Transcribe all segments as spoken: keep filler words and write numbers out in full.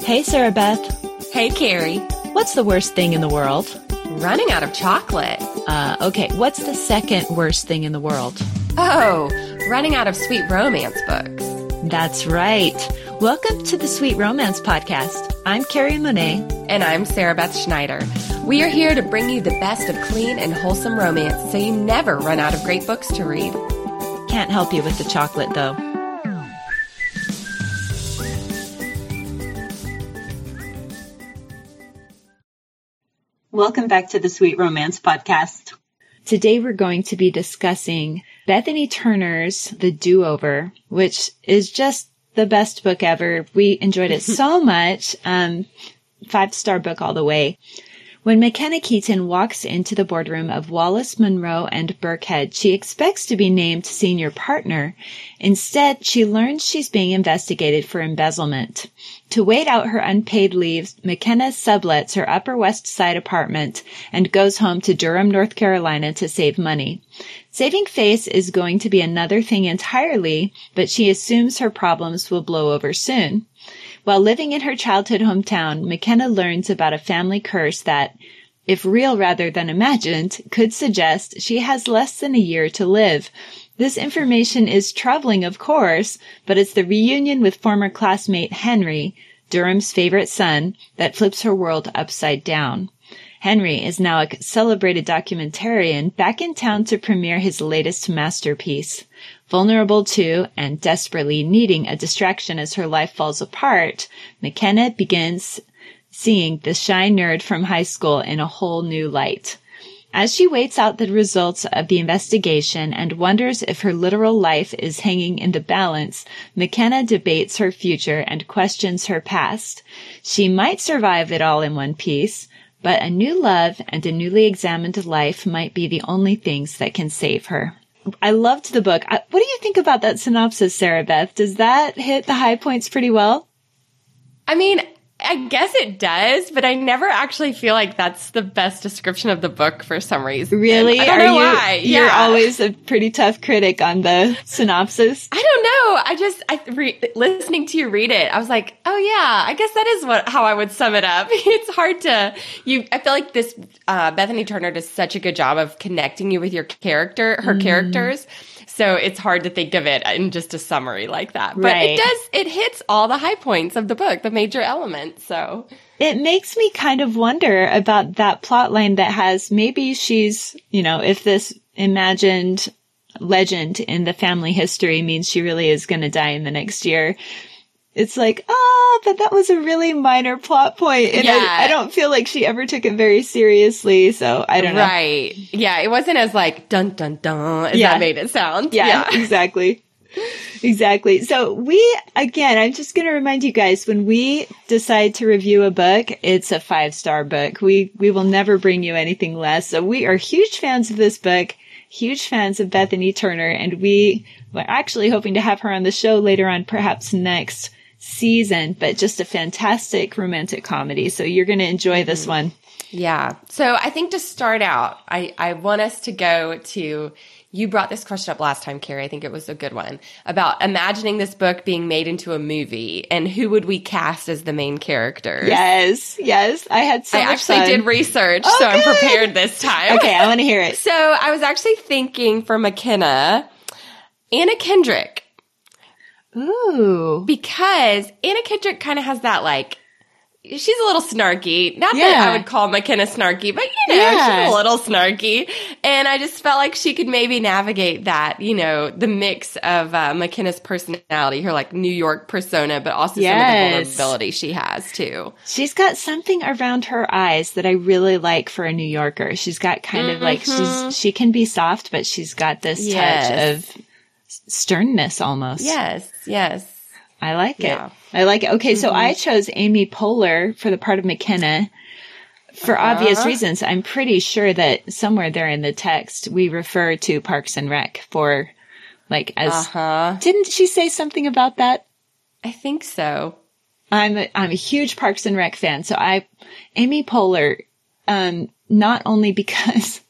Hey, Sarah Beth. Hey, Carrie. What's the worst thing in the world? Running out of chocolate. Uh, okay, what's the second worst thing in the world? Oh, running out of sweet romance books. That's right. Welcome to the Sweet Romance Podcast. I'm Carrie Monet. And I'm Sarah Beth Schneider. We are here to bring you the best of clean and wholesome romance so you never run out of great books to read. Can't help you with the chocolate, though. Welcome back to the Sweet Romance Podcast. Today we're going to be discussing Bethany Turner's The Do-Over, which is just the best book ever. We enjoyed it so much. Um, five-star book all the way. When McKenna Keaton walks into the boardroom of Wallace Monroe and Burkhead, she expects to be named senior partner. Instead, she learns she's being investigated for embezzlement. To wait out her unpaid leave, McKenna sublets her Upper West Side apartment and goes home to Durham, North Carolina to save money. Saving face is going to be another thing entirely, but she assumes her problems will blow over soon. While living in her childhood hometown, McKenna learns about a family curse that, if real rather than imagined, could suggest she has less than a year to live. This information is troubling, of course, but it's the reunion with former classmate Henry, Durham's favorite son, that flips her world upside down. Henry is now a celebrated documentarian back in town to premiere his latest masterpiece. Vulnerable to and desperately needing a distraction as her life falls apart, McKenna begins seeing the shy nerd from high school in a whole new light. As she waits out the results of the investigation and wonders if her literal life is hanging in the balance, McKenna debates her future and questions her past. She might survive it all in one piece, but a new love and a newly examined life might be the only things that can save her. I loved the book. What do you think about that synopsis, Sarah Beth? Does that hit the high points pretty well? I mean, I guess it does, but I never actually feel like that's the best description of the book for some reason. Really? I don't Are know you, why. You're yeah. always a pretty tough critic on the synopsis. I don't know. I just, I re- listening to you read it, I was like, oh yeah, I guess that is what how I would sum it up. It's hard to, you. I feel like this, uh, Bethany Turner does such a good job of connecting you with your character, her mm. characters. So it's hard to think of it in just a summary like that. But right. it does, it hits all the high points of the book, the major elements. So it makes me kind of wonder about that plot line that has, maybe she's, you know, if this imagined legend in the family history means she really is going to die in the next year. It's like, ah, but that was a really minor plot point. And yeah. I, I don't feel like she ever took it very seriously. So I don't know. Right. Yeah. It wasn't as like dun dun dun as yeah. that made it sound. Yeah, yeah. exactly. Exactly. So we, again, I'm just going to remind you guys, when we decide to review a book, it's a five-star book. We, we will never bring you anything less. So we are huge fans of this book, huge fans of Bethany Turner, and we were actually hoping to have her on the show later on, perhaps next season, but just a fantastic romantic comedy. So you're going to enjoy this mm-hmm. one. Yeah. So I think to start out, I, I want us to go to, you brought this question up last time, Carrie. I think it was a good one, about imagining this book being made into a movie and who would we cast as the main characters. Yes. Yes. I had so I much actually fun. did research, oh, so good. I'm prepared this time. Okay. I want to hear it. So I was actually thinking for McKenna, Anna Kendrick. Ooh. Because Anna Kendrick kind of has that, like, she's a little snarky. Not yeah. that I would call McKenna snarky, but, you know, yeah. she's a little snarky. And I just felt like she could maybe navigate that, you know, the mix of uh, McKenna's personality, her, like, New York persona, but also yes. some of the vulnerability she has, too. She's got something around her eyes that I really like for a New Yorker. She's got kind mm-hmm. of, like, she's she can be soft, but she's got this yes. touch of sternness almost. Yes, yes. I like it. Yeah. I like it. Okay, mm-hmm. so I chose Amy Poehler for the part of McKenna for uh-huh. obvious reasons. I'm pretty sure that somewhere there in the text we refer to Parks and Rec for, like, as uh-huh. didn't she say something about that? I think so. I'm a, I'm a huge Parks and Rec fan, so I Amy Poehler, um, not only because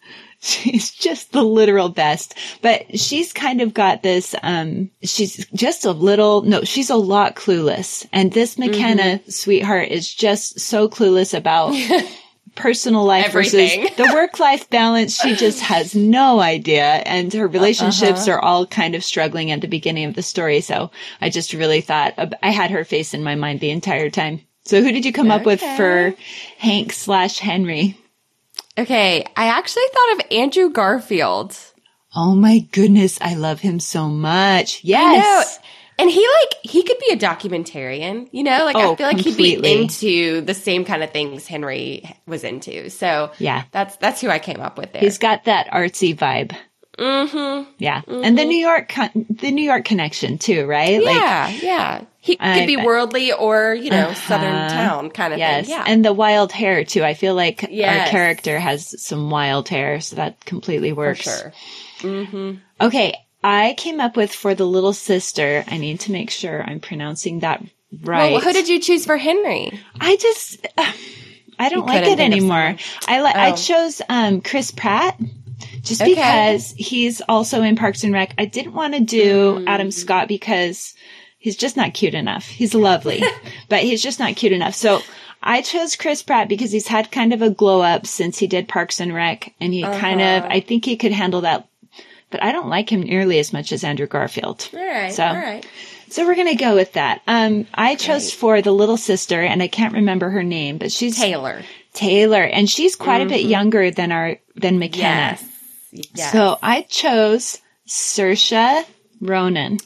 She's just the literal best, but she's kind of got this, um, she's just a little, no, she's a lot clueless. And this McKenna mm-hmm. sweetheart is just so clueless about personal life Everything. versus the work-life balance. She just has no idea. And her relationships uh-huh. are all kind of struggling at the beginning of the story. So I just really thought, I had her face in my mind the entire time. So who did you come okay. up with for Hank slash Henry? Okay, I actually thought of Andrew Garfield. Oh my goodness, I love him so much. Yes. And he like, he could be a documentarian, you know? Like, oh, I feel like completely. he'd be into the same kind of things Henry was into. So, yeah, that's that's who I came up with there. He's got that artsy vibe. Mm-hmm. Yeah. Mm-hmm. And the New York, con- the New York connection too, right? Yeah, like, yeah. He could I, be worldly or, you know, uh-huh. Southern town kind of yes. thing. Yeah. And the wild hair too. I feel like yes. our character has some wild hair, so that completely works. For sure. Mm-hmm. Okay. I came up with for the little sister. I need to make sure I'm pronouncing that right. Well, who did you choose for Henry? I just, uh, I don't you like it anymore. I li- oh. I chose, um, Chris Pratt. Just okay. because he's also in Parks and Rec. I didn't want to do mm. Adam Scott because he's just not cute enough. He's lovely, but he's just not cute enough. So I chose Chris Pratt because he's had kind of a glow up since he did Parks and Rec. And he uh-huh. kind of, I think he could handle that, but I don't like him nearly as much as Andrew Garfield. All right. So, all right. So we're going to go with that. Um, I chose Great. for the little sister, and I can't remember her name, but she's Taylor. Taylor. And she's quite mm-hmm. a bit younger than our, than McKenna. Yes. Yes. So I chose Saoirse Ronan.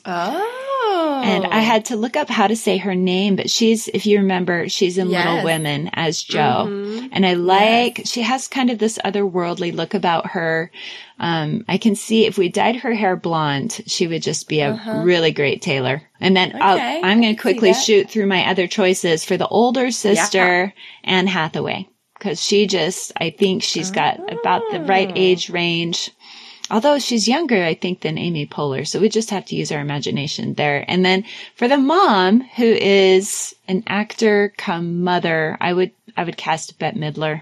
Oh. And I had to look up how to say her name, but she's, if you remember, she's in yes. Little Women as Jo. Mm-hmm. And I like, yes. she has kind of this otherworldly look about her. Um, I can see if we dyed her hair blonde, she would just be a uh-huh. really great Taylor. And then okay. I'll, I'm going to quickly shoot through my other choices for the older sister, yeah. Anne Hathaway. Because she just, I think she's got oh. about the right age range. Although she's younger, I think, than Amy Poehler. So we just have to use our imagination there. And then for the mom, who is an actor come mother, I would, I would cast Bette Midler.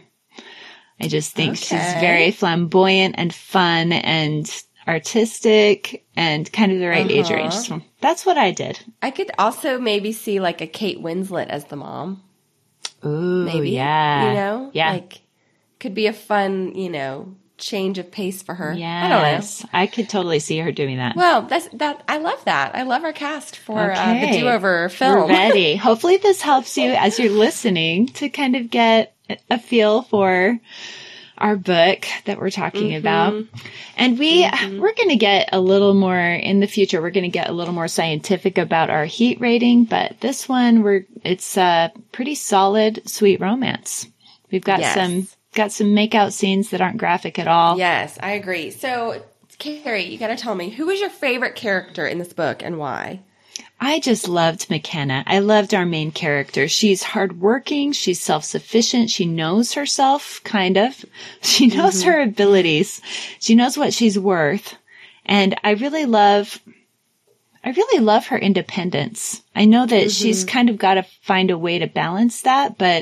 I just think okay. she's very flamboyant and fun and artistic and kind of the right uh-huh. age range. So that's what I did. I could also maybe see like a Kate Winslet as the mom. Ooh, maybe, yeah. You know? Yeah. Like, could be a fun, you know, change of pace for her. Yes. I don't know. I could totally see her doing that. Well, that's, that, I love that. I love our cast for okay. uh, the Do-Over film. We're ready. Hopefully this helps you as you're listening to kind of get a feel for our book that we're talking mm-hmm. about. And we, mm-hmm. we're going to get a little more in the future. We're going to get a little more scientific about our heat rating, but this one we're, it's a pretty solid, sweet romance. We've got yes. some, got some makeout scenes that aren't graphic at all. Yes, I agree. So Carrie, you got to tell me, who was your favorite character in this book and why? I just loved McKenna. I loved our main character. She's hardworking. She's self-sufficient. She knows herself, kind of. She knows mm-hmm. her abilities. She knows what she's worth. And I really love, I really love her independence. I know that mm-hmm. she's kind of got to find a way to balance that, but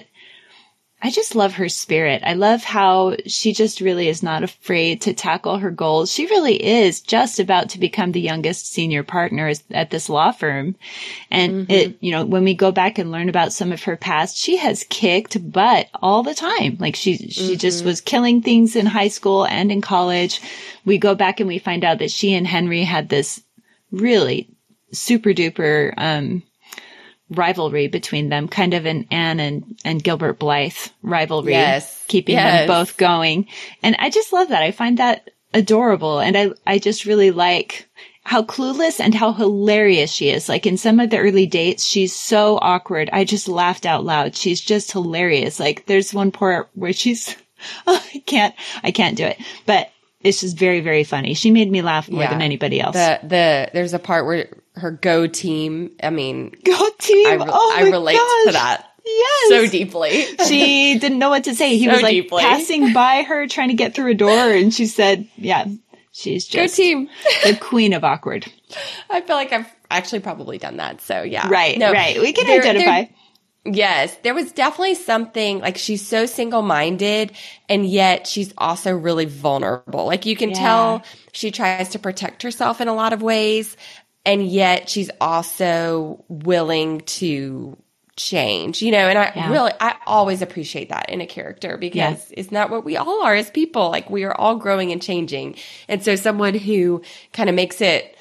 I just love her spirit. I love how she just really is not afraid to tackle her goals. She really is just about to become the youngest senior partner at this law firm. And mm-hmm. it, you know, when we go back and learn about some of her past, she has kicked butt all the time. Like she, she mm-hmm. just was killing things in high school and in college. We go back and we find out that she and Henry had this really super duper, um, rivalry between them, kind of an Anne and, and Gilbert Blythe rivalry, yes. keeping yes. them both going. And I just love that. I find that adorable. And I, I just really like how clueless and how hilarious she is. Like in some of the early dates, she's so awkward. I just laughed out loud. She's just hilarious. Like there's one part where she's, oh, I can't, I can't do it, but it's just very, very funny. She made me laugh more yeah. than anybody else. The, the, there's a part where her Go team, I mean, Go team. I, re- oh I relate gosh. to that. Yes. So deeply. She didn't know what to say. He so was like deeply. passing by her trying to get through a door and she said, yeah, she's just Go team. the queen of awkward. I feel like I've actually probably done that. So yeah. Right. No, right. We can they're, identify. They're, Yes, there was definitely something like she's so single-minded and yet she's also really vulnerable. Like you can Yeah. tell she tries to protect herself in a lot of ways and yet she's also willing to change, you know, and I Yeah. really, I always appreciate that in a character because Yeah. isn't that what we all are as people? Like we are all growing and changing. And so someone who kind of makes it,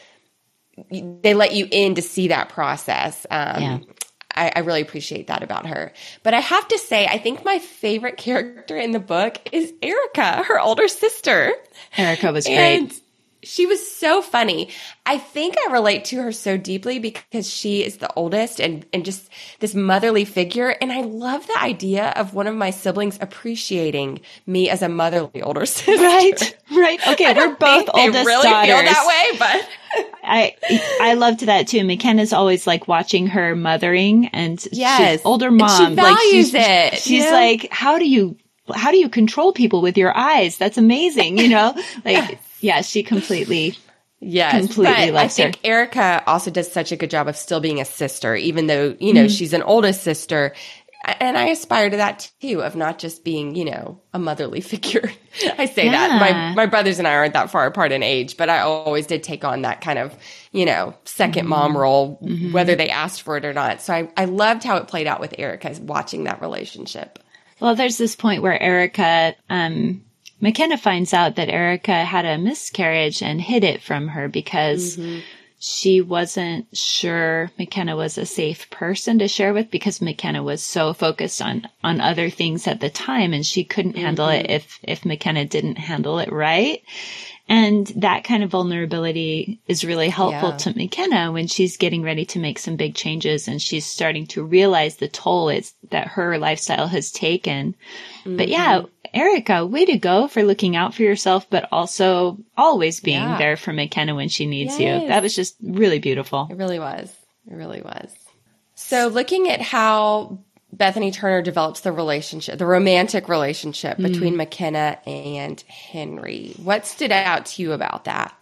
they let you in to see that process. Um, Yeah. I, I really appreciate that about her. But I have to say, I think my favorite character in the book is Erica, her older sister. Erica was great. And she was so funny. I think I relate to her so deeply because she is the oldest and, and just this motherly figure. And I love the idea of one of my siblings appreciating me as a motherly older sister. Right, right. Okay, I we're don't both think they oldest really daughters. feel that way, but I I loved that too. McKenna's always like watching her mothering, and Yes. she's older And mom. she like values she's, it, She's you know? like, how do you how do you control people with your eyes? That's amazing, you know. Like, yeah, she completely. Yes, Completely but I loves think her. Erica also does such a good job of still being a sister, even though, you know, Mm-hmm. she's an oldest sister. And I aspire to that too, of not just being, you know, a motherly figure. I say that. Yeah. My my brothers and I aren't that far apart in age, but I always did take on that kind of, you know, second Mm-hmm. mom role, whether they asked for it or not. So I, I loved how it played out with Erica, watching that relationship. Well, there's this point where Erica, um, McKenna finds out that Erica had a miscarriage and hid it from her because Mm-hmm. she wasn't sure McKenna was a safe person to share with because McKenna was so focused on, on other things at the time and she couldn't handle Mm-hmm. it if, if McKenna didn't handle it right. And that kind of vulnerability is really helpful Yeah. to McKenna when she's getting ready to make some big changes and she's starting to realize the toll it's that her lifestyle has taken. Mm-hmm. But yeah, Erica, way to go for looking out for yourself, but also always being Yeah. there for McKenna when she needs Yes. you. That was just really beautiful. It really was. It really was. So looking at how Bethany Turner develops the relationship, the romantic relationship between McKenna and Henry, what stood out to you about that?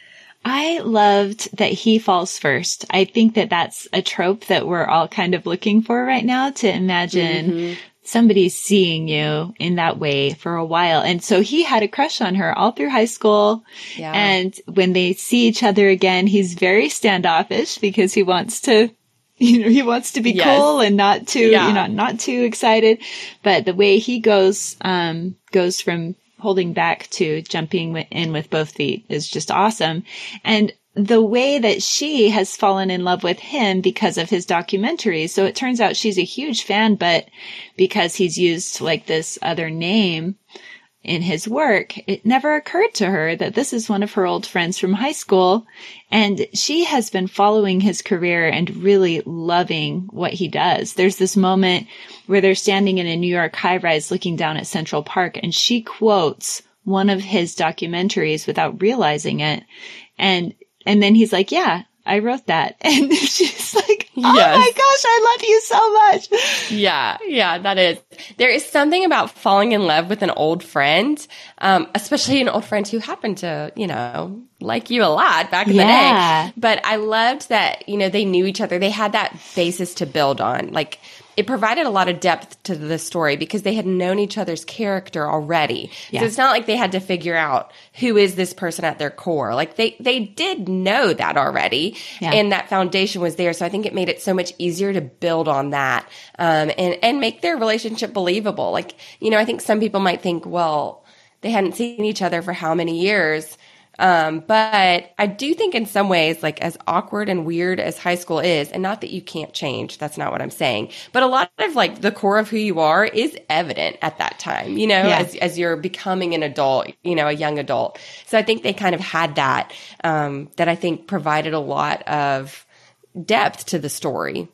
I loved that he falls first. I think that that's a trope that we're all kind of looking for right now, to imagine Mm-hmm. somebody seeing you in that way for a while. And so he had a crush on her all through high school. Yeah. And when they see each other again, he's very standoffish because he wants to, you know, he wants to be Yes. cool and not too, Yeah. you know, not too excited. But the way he goes, um, goes from holding back to jumping wi- in with both feet is just awesome. And the way that she has fallen in love with him because of his documentaries. So it turns out she's a huge fan, but because he's used like this other name in his work, it never occurred to her that this is one of her old friends from high school. And she has been following his career and really loving what he does. There's this moment where they're standing in a New York high-rise looking down at Central Park, and she quotes one of his documentaries without realizing it. And and then he's like, yeah, I wrote that. And she's like, oh Yes. my gosh, I love you so much. Yeah, yeah, that is. There is something about falling in love with an old friend, um, especially an old friend who happened to, you know, like you a lot back in Yeah. the day. But I loved that, you know, they knew each other. They had that basis to build on. Like, it provided a lot of depth to the story because they had known each other's character already. Yeah. So it's not like they had to figure out who is this person at their core. Like they, they did know that already, Yeah. and that foundation was there. So I think it made it so much easier to build on that, um, and, and make their relationship believable. Like, you know, I think some people might think, well, they hadn't seen each other for how many years? Um, but I do think in some ways, like as awkward and weird as high school is, and not that you can't change, that's not what I'm saying, but a lot of like the core of who you are is evident at that time, you know, Yeah. as, as you're becoming an adult, you know, a young adult. So I think they kind of had that, um, that I think provided a lot of depth to the story.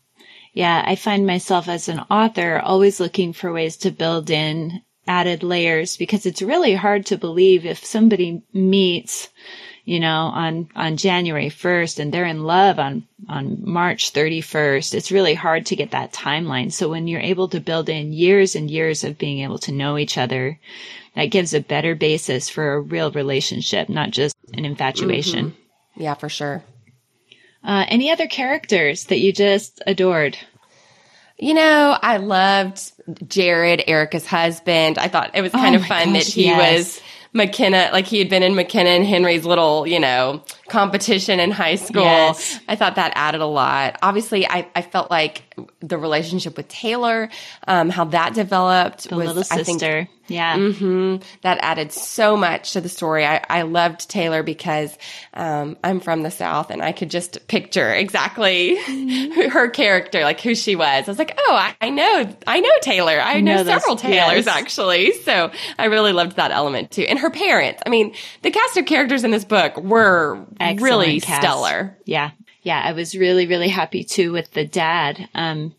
Yeah, I find myself as an author always looking for ways to build in added layers because it's really hard to believe if somebody meets, you know, on, on January first and they're in love on, on March thirty-first. It's really hard to get that timeline. So when you're able to build in years and years of being able to know each other, that gives a better basis for a real relationship, not just an infatuation. Mm-hmm. Yeah, for sure. Uh, any other characters that you just adored? You know, I loved Jared, Erica's husband. I thought it was kind Oh of my fun gosh, that he yes. was McKenna, like he had been in McKenna and Henry's little, you know, competition in high school. Yes. I thought that added a lot. Obviously, I, I felt like the relationship with Taylor, um, how that developed The was, little I think, sister. Yeah. hmm that added so much to the story. I, I loved Taylor because um, I'm from the South and I could just picture exactly Mm-hmm. her character, like who she was. I was like, oh, I, I know, I know Taylor. I know, know those- several Taylors yes. actually. So I really loved that element too. And her parents. I mean, the cast of characters in this book were Excellent really cast. stellar. Yeah. Yeah. I was really, really happy too with the dad. Um,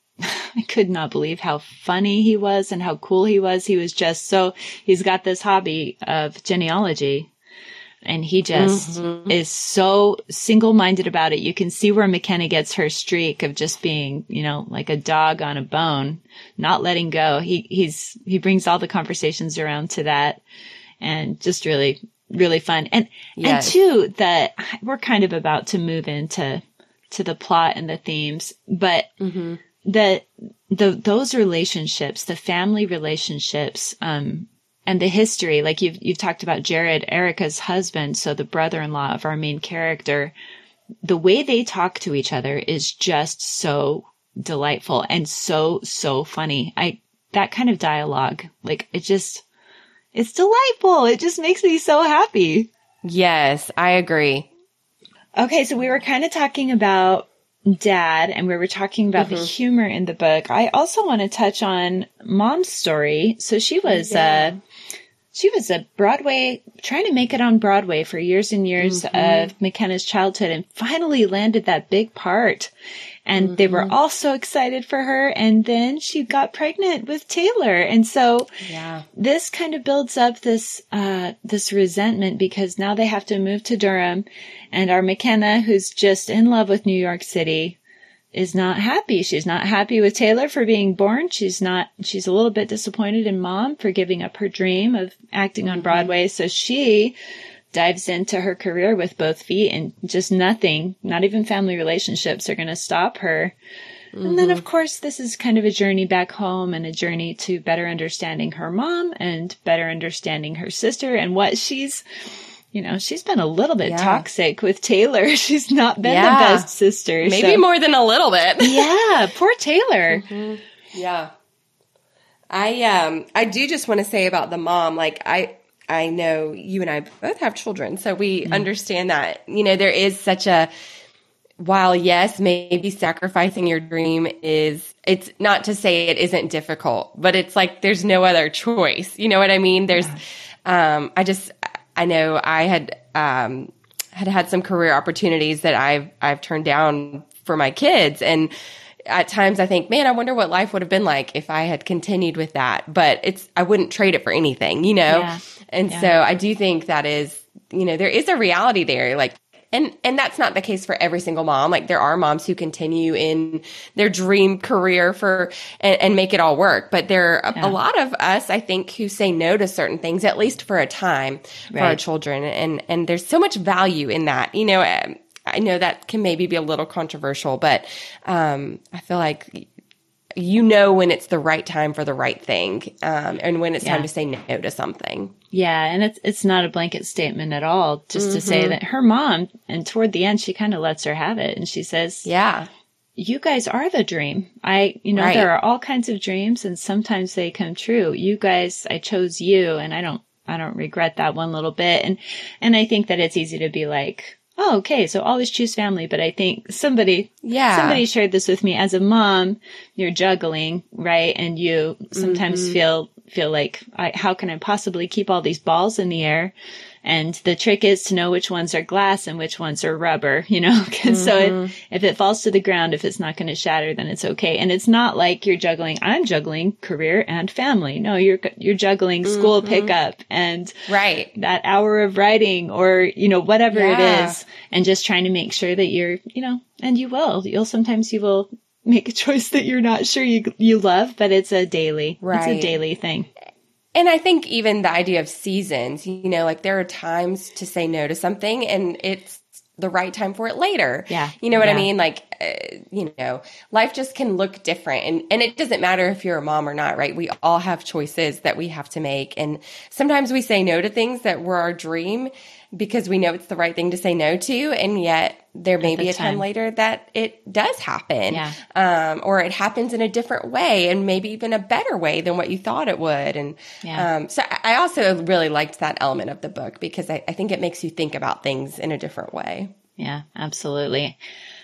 I could not believe how funny he was and how cool he was. He was just so, he's got this hobby of genealogy and he just Mm-hmm. is so single-minded about it. You can see where McKenna gets her streak of just being, you know, like a dog on a bone, not letting go. He, he's, he brings all the conversations around to that and just really, really fun. And, Yes. and two, that we're kind of about to move into, to the plot and the themes, but Mm-hmm. the, the, those relationships, the family relationships, um, and the history, like you've, you've talked about Jared, Erica's husband, so the brother-in-law of our main character, the way they talk to each other is just so delightful and so, so funny. I, that kind of dialogue, like it just, it's delightful. It just makes me so happy. Yes, I agree. Okay. So we were kind of talking about dad and we were talking about Mm-hmm. the humor in the book. I also want to touch on mom's story. So she was, Yeah. uh, she was a Broadway, trying to make it on Broadway for years and years Mm-hmm. of McKenna's childhood and finally landed that big part. And Mm-hmm. they were all so excited for her. And then she got pregnant with Taylor. And so Yeah. this kind of builds up this, uh, this resentment because now they have to move to Durham and our McKenna, who's just in love with New York City, is not happy. She's not happy with Taylor for being born. She's not, she's a little bit disappointed in mom for giving up her dream of acting on Broadway. So she dives into her career with both feet and just nothing, not even family relationships are going to stop her. Mm-hmm. And then of course, this is kind of a journey back home and a journey to better understanding her mom and better understanding her sister and what she's, you know, she's been a little bit Yeah. toxic with Taylor. She's not been Yeah. the best sister. Maybe so- more than a little bit. Yeah, poor Taylor. Yeah. I um I do just want to say about the mom, like I I know you and I both have children, so we understand that, you know, there is such a, while yes, maybe sacrificing your dream is, it's not to say it isn't difficult, but it's like there's no other choice. You know what I mean? There's um I just I know I had um had had some career opportunities that I've I've turned down for my kids, and at times I think, man, I wonder what life would have been like if I had continued with that. But it's, I wouldn't trade it for anything, you know? Yeah. And Yeah. so I do think that is, you know, there is a reality there. Like, and, and that's not the case for every single mom. Like there are moms who continue in their dream career for, and, and make it all work. But there are a, Yeah. a lot of us, I think, who say no to certain things, at least for a time, for our Right. children. And, and there's so much value in that, you know, um, I know that can maybe be a little controversial, but um, I feel like you know when it's the right time for the right thing, um, and when it's Yeah. time to say no to something. Yeah, and it's it's not a blanket statement at all. Just to say that her mom, and toward the end, she kind of lets her have it, and she says, Yeah. "You guys are the dream. I, you know, Right. there are all kinds of dreams, and sometimes they come true. You guys, I chose you, and I don't, I don't regret that one little bit. And and I think that it's easy to be like, oh, okay, so always choose family. But I think somebody, Yeah. somebody shared this with me. As a mom, you're juggling, right? And you sometimes Mm-hmm. feel, feel like, I, how can I possibly keep all these balls in the air? And the trick is to know which ones are glass and which ones are rubber, you know? 'Cause so Mm-hmm. if, if it falls to the ground, if it's not going to shatter, then it's okay. And it's not like you're juggling, I'm juggling career and family. No, you're, you're juggling school Mm-hmm. pickup and Right. that hour of writing or, you know, whatever Yeah. it is. And just trying to make sure that you're, you know, and you will, you'll sometimes you will make a choice that you're not sure you, you love, but it's a daily, it's Right. a daily thing. And I think even the idea of seasons, you know, like there are times to say no to something and it's the right time for it later. Yeah. You know what I Yeah. mean? Like uh, you know, life just can look different. And, and it doesn't matter if you're a mom or not, right? We all have choices that we have to make. And sometimes we say no to things that were our dream because we know it's the right thing to say no to. And yet there may be a time. time later that it does happen. Yeah. Um, or it happens in a different way and maybe even a better way than what you thought it would. And yeah. um, so I also really liked that element of the book because I, I think it makes you think about things in a different way. Yeah, absolutely.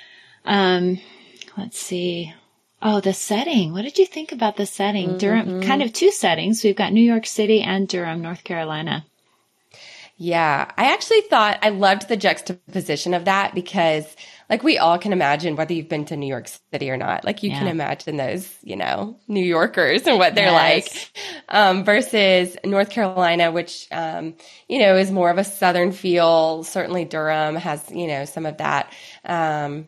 Um, let's see. Oh, the setting. What did you think about the setting? Mm-hmm. Durham, kind of two settings. We've got New York City and Durham, North Carolina. Yeah, I actually thought I loved the juxtaposition of that because like we all can imagine whether you've been to New York City or not, like you yeah. can imagine those, you know, New Yorkers and what they're yes. like, um, versus North Carolina, which, um, you know, is more of a Southern feel. Certainly Durham has, you know, some of that. Um,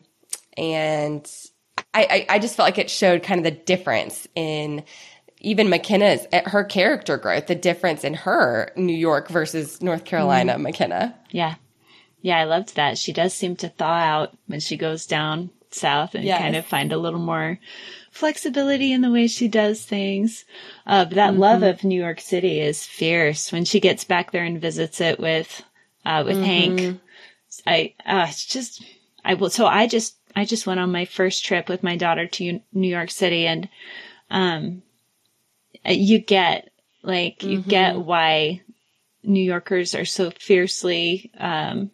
and I, I, I just felt like it showed kind of the difference in even McKenna's, her character growth, the difference in her New York versus North Carolina, mm. McKenna. Yeah. Yeah, I loved that. She does seem to thaw out when she goes down south and yes. kind of find a little more flexibility in the way she does things. Uh, but that mm-hmm. love of New York City is fierce when she gets back there and visits it with, uh, with mm-hmm. Hank. I, uh, it's just, I will, so I just, I just went on my first trip with my daughter to New York City and, um, you get, like, you mm-hmm. get why New Yorkers are so fiercely, um,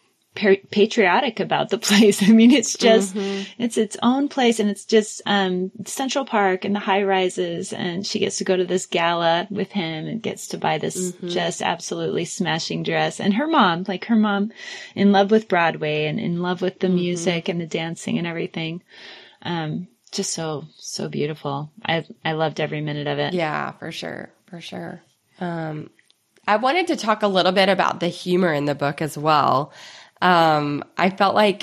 pa- patriotic about the place. I mean, it's just, mm-hmm. it's its own place and it's just, um, Central Park and the high rises and she gets to go to this gala with him and gets to buy this mm-hmm. just absolutely smashing dress. And her mom, like her mom in love with Broadway and in love with the mm-hmm. music and the dancing and everything. Um, Just so, so beautiful. I I loved every minute of it. Yeah, for sure. For sure. Um, I wanted to talk a little bit about the humor in the book as well. Um, I felt like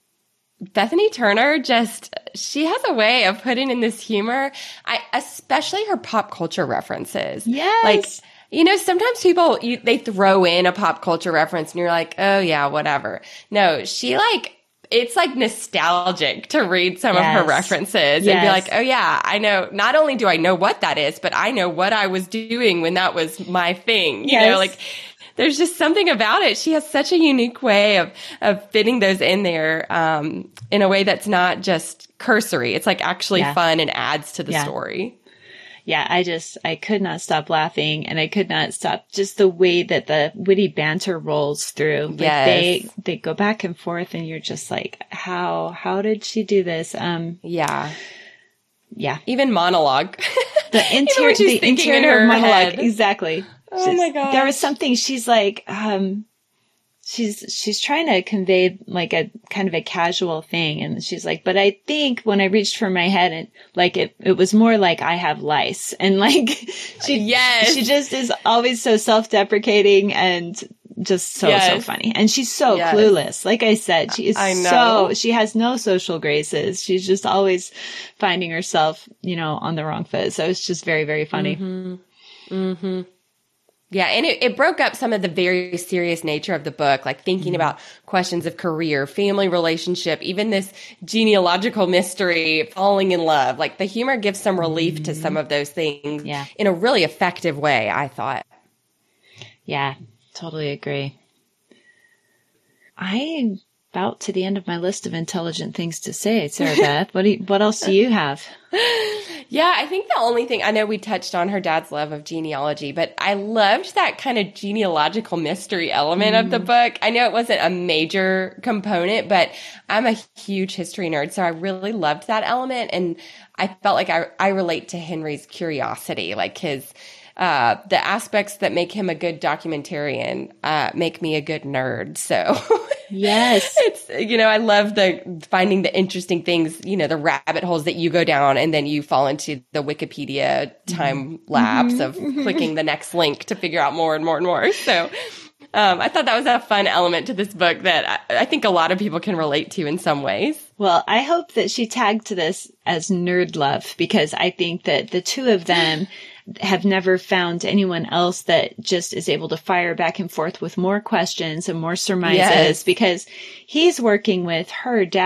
Bethany Turner just, she has a way of putting in this humor. I, especially her pop culture references. Yes. Like, you know, sometimes people, you, they throw in a pop culture reference and you're like, oh yeah, whatever. No, she like, it's like nostalgic to read some yes. of her references yes. and be like, oh yeah, I know, not only do I know what that is, but I know what I was doing when that was my thing. You yes. know, like there's just something about it. She has such a unique way of, of fitting those in there, um, in a way that's not just cursory. It's like actually yeah. fun and adds to the yeah. story. Yeah, I just, I could not stop laughing and I could not stop just the way that the witty banter rolls through. Like yes. they, they go back and forth and you're just like, how, how did she do this? Um, yeah. Yeah. Even monologue. The interior, the interior monologue. Head. Exactly. Oh She's, my God. There was something she's like, um, she's, she's trying to convey like a kind of a casual thing. And she's like, but I think when I reached for my head and like it, it was more like I have lice and like she, yes. she just is always so self-deprecating and just so, yes. so funny. And she's so yes. clueless. Like I said, she is I know. so, she has no social graces. She's just always finding herself, you know, on the wrong foot. So it's just very, very funny. Mm-hmm. Mm-hmm. Yeah, and it, it broke up some of the very serious nature of the book, like thinking mm-hmm. about questions of career, family relationship, even this genealogical mystery, falling in love. Like the humor gives some relief mm-hmm. to some of those things yeah. in a really effective way, I thought. Yeah, totally agree. I'm about to the end of my list of intelligent things to say, Sarah Beth. What do you, what else do you have? Yeah, I think the only thing, I know we touched on her dad's love of genealogy, but I loved that kind of genealogical mystery element mm. of the book. I know it wasn't a major component, but I'm a huge history nerd, so I really loved that element. And I felt like I, I relate to Henry's curiosity, like his, uh, the aspects that make him a good documentarian, uh, make me a good nerd. So yes, it's, you know, I love the finding the interesting things, you know, the rabbit holes that you go down and then you fall into the Wikipedia time mm-hmm. lapse mm-hmm. of mm-hmm. clicking the next link to figure out more and more and more. So, um, I thought that was a fun element to this book that I, I think a lot of people can relate to in some ways. Well, I hope that she tagged this as nerd love because I think that the two of them have never found anyone else that just is able to fire back and forth with more questions and more surmises yes. because he's working with her dad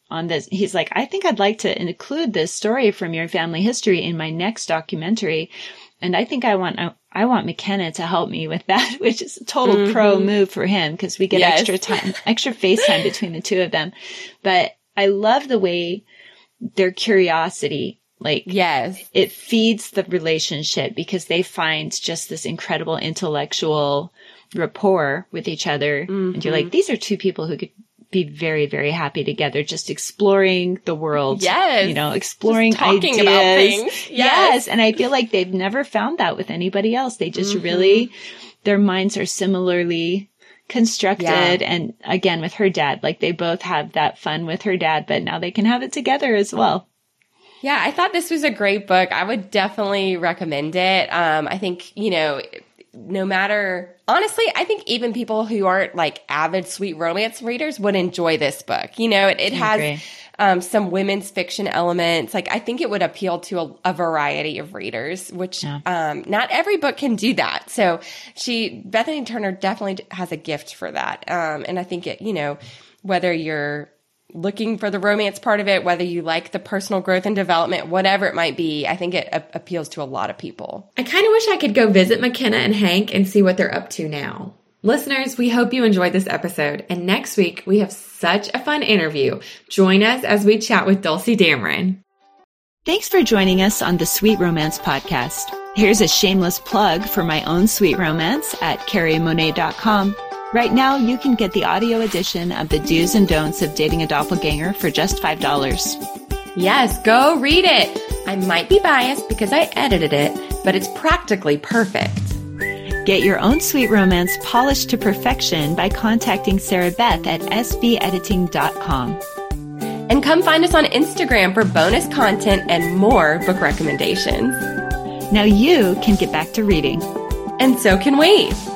on this. He's like, I think I'd like to include this story from your family history in my next documentary. And I think I want, I want McKenna to help me with that, which is a total mm-hmm. pro move for him because we get yes. extra time, extra face time between the two of them. But I love the way their curiosity, like, yes, it feeds the relationship because they find just this incredible intellectual rapport with each other. Mm-hmm. And you're like, these are two people who could be very, very happy together, just exploring the world. Yes. You know, exploring just talking ideas. About things. Yes. yes. And I feel like they've never found that with anybody else. They just mm-hmm. really, their minds are similarly constructed. Yeah. And again, with her dad, like they both have that fun with her dad, but now they can have it together as well. Yeah. I thought this was a great book. I would definitely recommend it. Um, I think, you know, no matter, honestly, I think even people who aren't like avid sweet romance readers would enjoy this book. You know, it, it has um, some women's fiction elements. Like, I think it would appeal to a, a variety of readers, which yeah. um, not every book can do that. So she, Bethany Turner definitely has a gift for that. Um, and I think it, you know, whether you're looking for the romance part of it, whether you like the personal growth and development, whatever it might be, I think it a- appeals to a lot of people. I kind of wish I could go visit McKenna and Hank and see what they're up to now. Listeners, we hope you enjoyed this episode. And next week, we have such a fun interview. Join us as we chat with Dulcie Dameron. Thanks for joining us on the Sweet Romance Podcast. Here's a shameless plug for my own Sweet Romance at carrie monet dot com. Right now, you can get the audio edition of the Do's and Don'ts of Dating a Doppelganger for just five dollars. Yes, go read it. I might be biased because I edited it, but it's practically perfect. Get your own Sweet Romance polished to perfection by contacting Sarah Beth at s b editing dot com. And come find us on Instagram for bonus content and more book recommendations. Now you can get back to reading. And so can we.